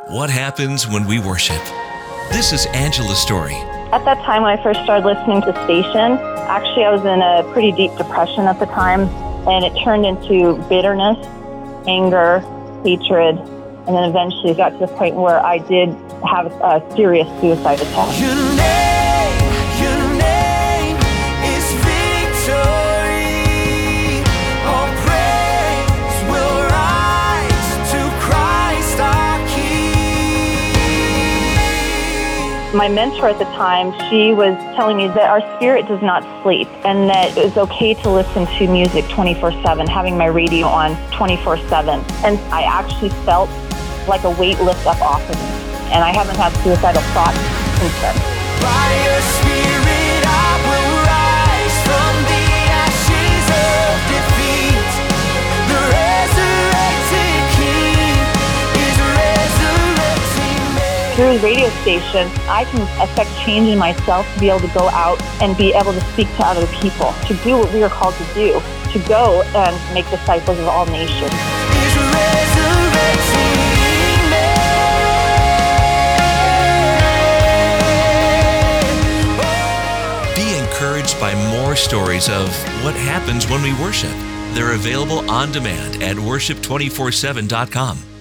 What happens when we worship? This is Angela's story. At that time when I first started listening to station, actually I was in a pretty deep depression at the time, and it turned into bitterness, anger, hatred, and then eventually it got to the point where I did have a serious suicide attempt. Your name is victory. All praise will rise to Christ our King. My mentor at the time, she was telling me that our spirit does not sleep and that it's okay to listen to music 24/7, having my radio on 24/7. And I actually felt like a weight lift up off of me. And I haven't had suicidal thoughts since then. By your spirit I will rise from the ashes of defeat. The resurrected King is resurrecting me. Through the radio station, I can affect change in myself to be able to go out and be able to speak to other people, to do what we are called to do, to go and make disciples of all nations. Is resurrecting me. Be encouraged by more stories of what happens when we worship. They're available on demand at worship247.com.